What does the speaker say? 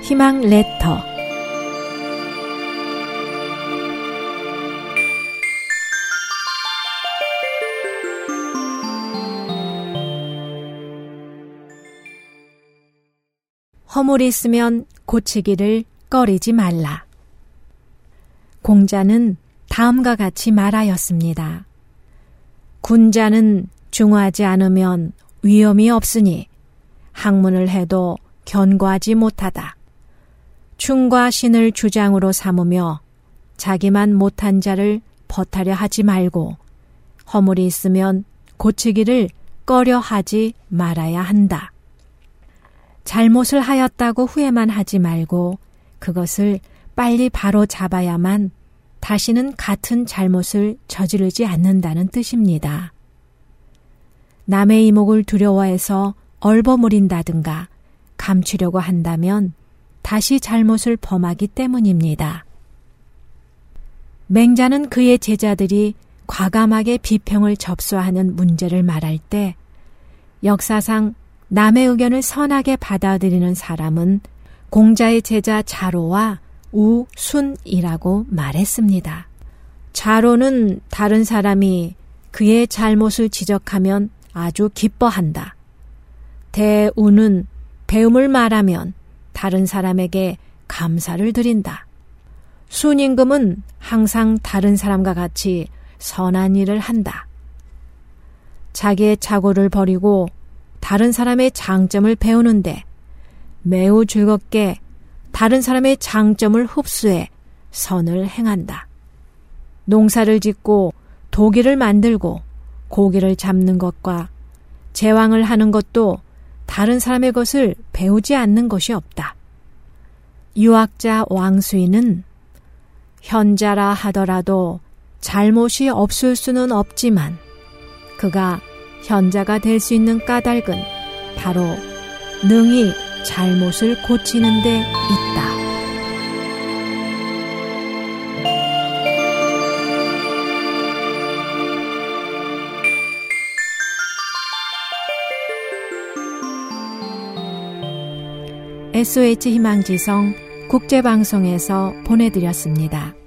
희망 레터. 허물이 있으면 고치기를 꺼리지 말라. 공자는 다음과 같이 말하였습니다. 군자는 중하지 않으면 위험이 없으니 학문을 해도 견고하지 못하다. 충과 신을 주장으로 삼으며 자기만 못한 자를 벗하려 하지 말고 허물이 있으면 고치기를 꺼려 하지 말아야 한다. 잘못을 하였다고 후회만 하지 말고 그것을 빨리 바로 잡아야만 다시는 같은 잘못을 저지르지 않는다는 뜻입니다. 남의 이목을 두려워해서 얼버무린다든가 감추려고 한다면 다시 잘못을 범하기 때문입니다. 맹자는 그의 제자들이 과감하게 비평을 접수하는 문제를 말할 때 역사상 남의 의견을 선하게 받아들이는 사람은 공자의 제자 자로와 우순이라고 말했습니다. 자로는 다른 사람이 그의 잘못을 지적하면 아주 기뻐한다. 대우는 배움을 말하면 다른 사람에게 감사를 드린다. 순임금은 항상 다른 사람과 같이 선한 일을 한다. 자기의 착오를 버리고 다른 사람의 장점을 배우는데 매우 즐겁게 다른 사람의 장점을 흡수해 선을 행한다. 농사를 짓고 도기를 만들고 고기를 잡는 것과 제왕을 하는 것도 다른 사람의 것을 배우지 않는 것이 없다. 유학자 왕수인은 현자라 하더라도 잘못이 없을 수는 없지만 그가 현자가 될 수 있는 까닭은 바로 능히 잘못을 고치는 데 있다. SOH 희망지성 국제방송에서 보내드렸습니다.